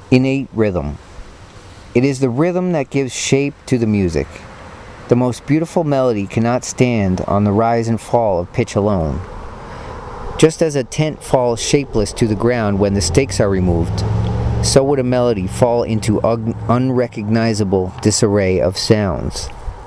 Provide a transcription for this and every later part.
Innate rhythm. It is the rhythm that gives shape to the music. The most beautiful melody cannot stand on the rise and fall of pitch alone. Just as a tent falls shapeless to the ground when the stakes are removed, so would a melody fall into unrecognizable disarray of sounds.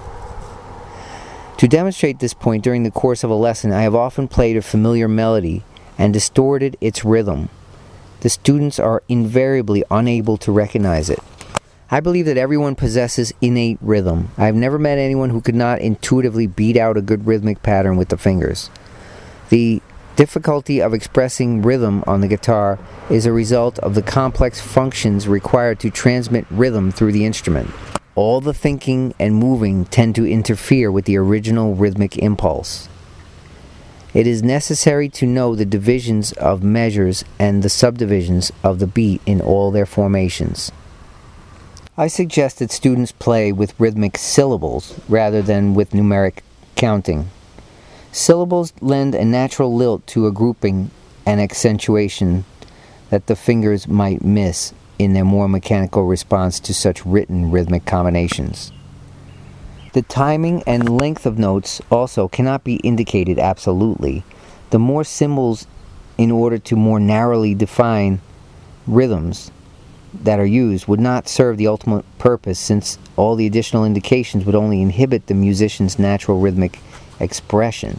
To demonstrate this point during the course of a lesson, I have often played a familiar melody and distorted its rhythm. The students are invariably unable to recognize it. I believe that everyone possesses innate rhythm. I have never met anyone who could not intuitively beat out a good rhythmic pattern with the fingers. The difficulty of expressing rhythm on the guitar is a result of the complex functions required to transmit rhythm through the instrument. All the thinking and moving tend to interfere with the original rhythmic impulse. It is necessary to know the divisions of measures and the subdivisions of the beat in all their formations. I suggest that students play with rhythmic syllables rather than with numeric counting. Syllables lend a natural lilt to a grouping and accentuation that the fingers might miss in their more mechanical response to such written rhythmic combinations. The timing and length of notes also cannot be indicated absolutely. The more symbols in order to more narrowly define rhythms that are used would not serve the ultimate purpose, since all the additional indications would only inhibit the musician's natural rhythmic expression.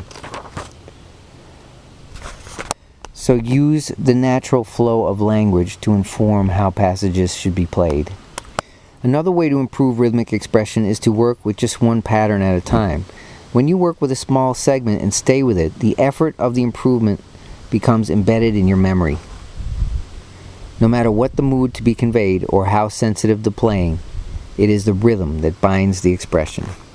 So use the natural flow of language to inform how passages should be played. Another way to improve rhythmic expression is to work with just one pattern at a time. When you work with a small segment and stay with it, the effort of the improvement becomes embedded in your memory. No matter what the mood to be conveyed or how sensitive the playing, it is the rhythm that binds the expression.